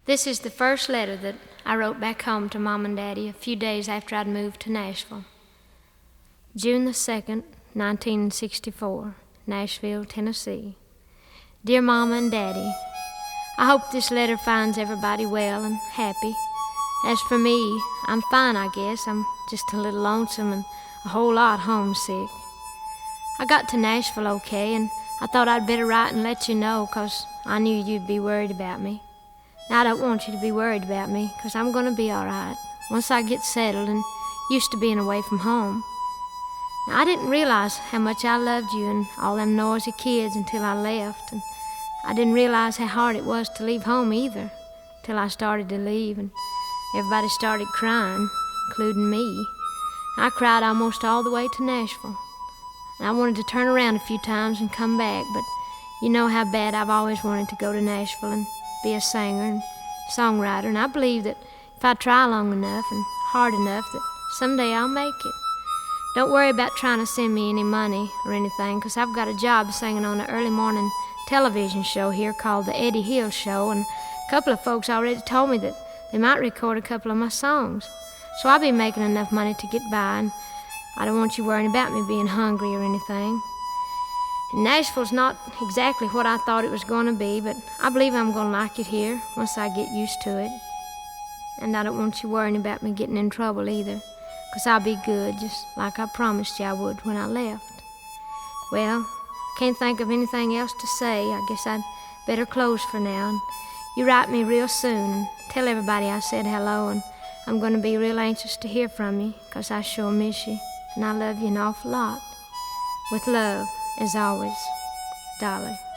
This is the first letter that I wrote back home to Mom and Daddy a few days after I'd moved to Nashville. June the 2nd, 1964, Nashville, Tennessee. Dear Mama and Daddy, I hope this letter finds everybody well and happy. As for me, I'm fine, I guess. I'm just a little lonesome and a whole lot homesick. I got to Nashville okay, and I thought I'd better write and let you know, 'cause I knew you'd be worried about me. Now, I don't want you to be worried about me, 'cause I'm gonna be all right once I get settled and used to being away from home. Now, I didn't realize how much I loved you and all them noisy kids until I left, and I didn't realize how hard it was to leave home either, till I started to leave, and everybody started crying, including me. I cried almost all the way to Nashville, and I wanted to turn around a few times and come back, but you know how bad I've always wanted to go to Nashville and be a singer and songwriter, and I believe that if I try long enough and hard enough, that someday I'll make it. Don't worry about trying to send me any money or anything, 'cause I've got a job singing on an early morning television show here called The Eddie Hill Show, and a couple of folks already told me that they might record a couple of my songs. So I'll be making enough money to get by, and I don't want you worrying about me being hungry or anything. And Nashville's not exactly what I thought it was going to be, but I believe I'm going to like it here once I get used to it. And I don't want you worrying about me getting in trouble either, 'cause I'll be good, just like I promised you I would when I left. Well, I can't think of anything else to say. I guess I'd better close for now. And you write me real soon and tell everybody I said hello, and I'm going to be real anxious to hear from you, 'cause I sure miss you, and I love you an awful lot. With love, as always, Dolly.